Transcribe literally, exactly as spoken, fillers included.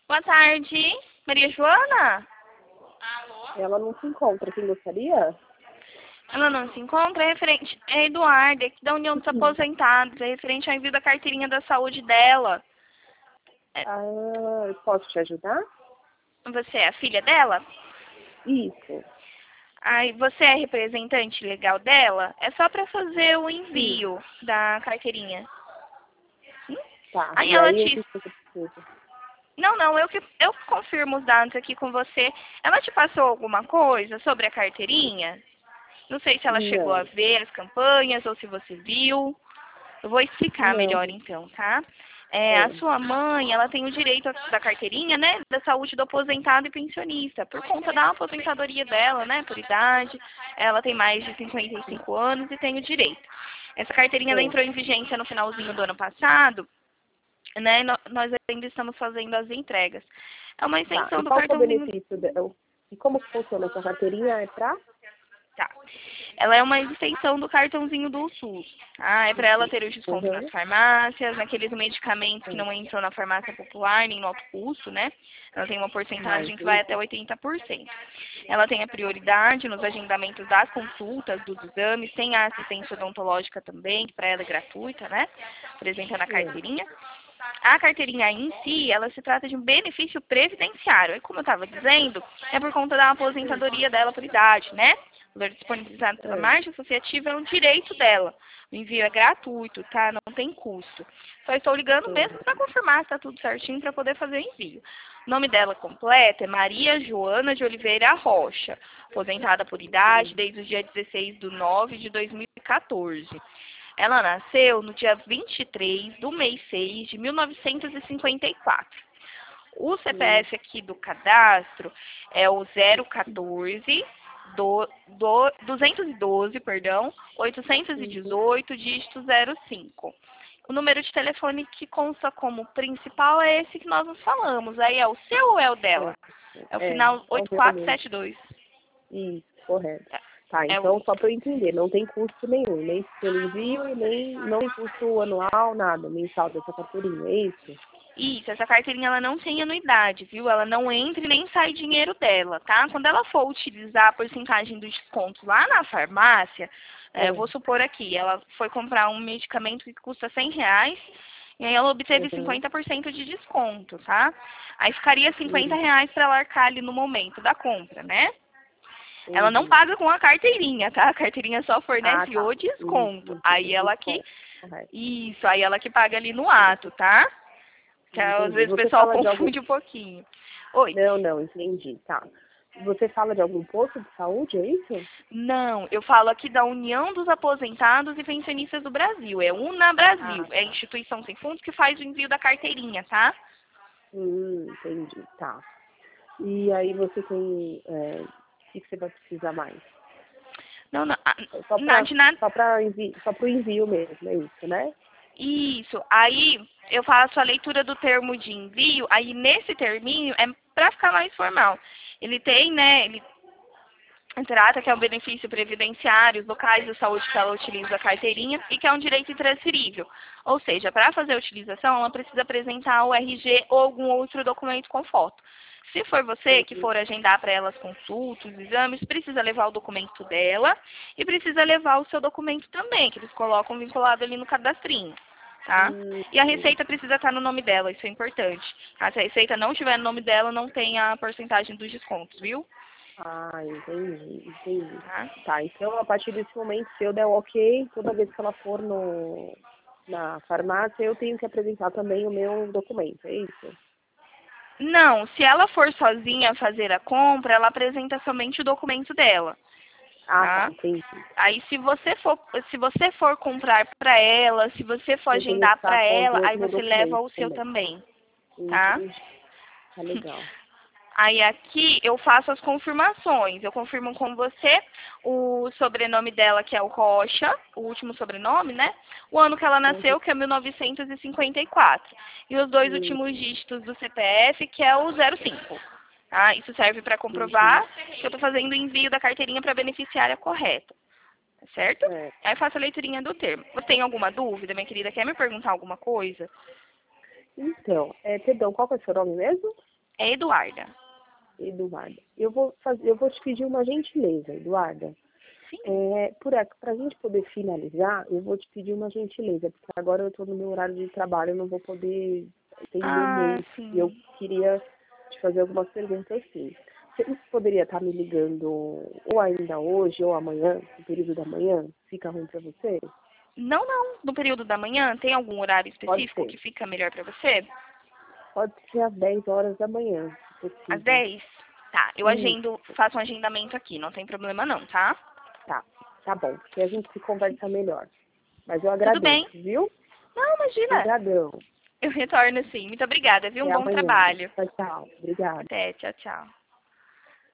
Boa tarde, Maria Joana? Ela não se encontra. Quem gostaria? Ela não se encontra, é referente, é Eduardo, aqui da União dos Aposentados, é referente ao envio da carteirinha da saúde dela. É, Ah, eu posso te ajudar? Você é a filha dela? Isso. Aí você é representante legal dela? É só para fazer o envio da carteirinha. Sim? Tá. Aí E ela aí, o te... que você precisa? Não, não, eu que eu confirmo os dados aqui com você. Ela te passou alguma coisa sobre a carteirinha? Não sei se ela chegou a Não. ver as campanhas ou se você viu. Eu vou explicar Não. melhor então, tá? É, a É. sua mãe, ela tem o direito da carteirinha, né, da saúde do aposentado e pensionista, por conta da aposentadoria dela, né, por idade. Ela tem mais de cinquenta e cinco anos e tem o direito. Essa carteirinha ela É. entrou em vigência no finalzinho do ano passado, né, e no- nós ainda estamos fazendo as entregas. É uma Tá. extensão E do qual que é o cartãozinho. benefício dela? E como que funciona essa carteirinha? É pra? Tá. Ela é uma extensão do cartãozinho do SUS. Ah, é para ela ter os descontos nas Uhum. farmácias, naqueles medicamentos que É. não entram na farmácia popular, nem no alto custo, né? Ela tem uma Ah, porcentagem que vai até entendi. oitenta por cento. Ela tem a prioridade nos agendamentos das consultas, dos exames, tem a assistência odontológica também, que para ela é gratuita, né? Apresenta na É. carteirinha. A carteirinha em si, ela se trata de um benefício previdenciário. E como eu estava dizendo, é por conta da aposentadoria dela por idade, né? O valor disponibilizado pela É. margem associativa é um direito dela. O envio é gratuito, tá? Não tem custo. Só estou ligando mesmo Uhum. para confirmar se está tudo certinho para poder fazer o envio. O nome dela completo é Maria Joana de Oliveira Rocha, aposentada por idade desde o dia dezesseis de nove de dois mil e quatorze. Ela nasceu no dia vinte e três do mês seis de mil novecentos e cinquenta e quatro. O C P F aqui do cadastro é o zero quatorze, do, do, duzentos e doze, perdão, oitocentos e Uhum. dezoito, dígito zero cinco. O número de telefone que consta como principal é esse que nós nos falamos. Aí é o seu ou é o dela? É o É. É. final É o oito quatro meu. sete dois. Isso. Correto. Tá, É, é o então só para eu entender, não tem custo nenhum, nem pelo envio e nem não tem custo anual, nada, mensal dessa carteirinha, é isso? Isso, essa carteirinha ela não tem anuidade, viu? Ela não entra e nem sai dinheiro dela, tá? Quando ela for utilizar a porcentagem dos descontos lá na farmácia, é, eu É. vou supor aqui, ela foi comprar um medicamento que custa cem reais, e aí ela obteve Uhum. cinquenta por cento de desconto, tá? Aí ficaria cinquenta Uhum. reais para ela arcar ali no momento da compra, né? Ela não Uhum. paga com a carteirinha, tá? A carteirinha só Ah, fornece tá. o desconto. Entendi. Aí O ela que... desconto. Correto. Isso, aí ela que paga ali no ato, tá? Que às Entendi. vezes o Você pessoal fala de algum. confunde um pouquinho. Oi. Não, não, entendi. Tá. Você fala de algum posto de saúde, é isso? Não, eu falo aqui da União dos Aposentados e Pensionistas do Brasil. É UNA Brasil. Ah, É a tá. instituição sem fundos que faz o envio da carteirinha, tá? Hum, entendi. Tá. E aí você tem. É, o que que você vai precisar mais? Não, não. ah, É só na- para de nada. só para envio, só pro envio mesmo, é isso, né? Isso. Aí eu faço a leitura do termo de envio. Aí nesse terminho é para ficar mais formal. Ele tem, né? Ele trata que é um benefício previdenciário, os locais de saúde que ela utiliza a carteirinha e que é um direito intransferível. Ou seja, para fazer a utilização, ela precisa apresentar o R G ou algum outro documento com foto. Se for você que Uhum. for agendar para ela as consultas, os exames, precisa levar o documento dela e precisa levar o seu documento também, que eles colocam vinculado ali no cadastrinho. Tá? Hum, E a entendi. receita precisa estar no nome dela, isso é importante. Tá? Se a receita não tiver no nome dela, não tem a porcentagem dos descontos, viu? Ah, entendi, entendi. Tá? Tá, então a partir desse momento, se eu der o ok, toda vez que ela for no, na farmácia, eu tenho que apresentar também o meu documento, é isso? Não, se ela for sozinha fazer a compra, ela apresenta somente o documento dela, Ah, tá, tá? entendi. Aí se você for, se você for comprar para ela, se você for Eu tenho que agendar estar para com os ela, dois aí meus você leva documentos o seu também. também, tá? Entendi. Tá legal. Aí aqui eu faço as confirmações. Eu confirmo com você o sobrenome dela, que é o Rocha, o último sobrenome, né? O ano que ela Uhum. nasceu, que é mil novecentos e cinquenta e quatro. E os dois Hum, últimos dígitos do C P F, que é o zero cinco. Tá? Isso serve para Entendi. comprovar que eu estou fazendo o envio da carteirinha para a beneficiária correta. Tá certo? É. Aí eu faço a leiturinha do termo. Você tem alguma dúvida, minha querida? Quer me perguntar alguma coisa? Então, é, perdão, qual que é o seu nome mesmo? É Eduarda. Eduarda. Eu vou fazer, eu vou te pedir uma gentileza, Eduarda. Sim. É, para a gente poder finalizar, eu vou te pedir uma gentileza, porque agora eu estou no meu horário de trabalho, eu não vou poder atender Ah, muito. sim. E eu queria te fazer algumas perguntas assim. Você poderia estar me ligando ou ainda hoje ou amanhã, no período da manhã? Fica ruim para você? Não, não. No período da manhã, tem algum horário Pode específico ser. que fica melhor pra você? Pode ser às dez horas da manhã, se Às possível. dez? Tá, eu Isso. agendo, faço um agendamento aqui, não tem problema não, tá? Tá, tá bom, porque a gente se conversa melhor. Mas eu Tudo agradeço, bem. viu? Não, imagina. Obrigadão. Eu retorno sim. Muito obrigada, viu? Um Até bom amanhã. trabalho. Tchau, tchau. Obrigada. Até, tchau, tchau.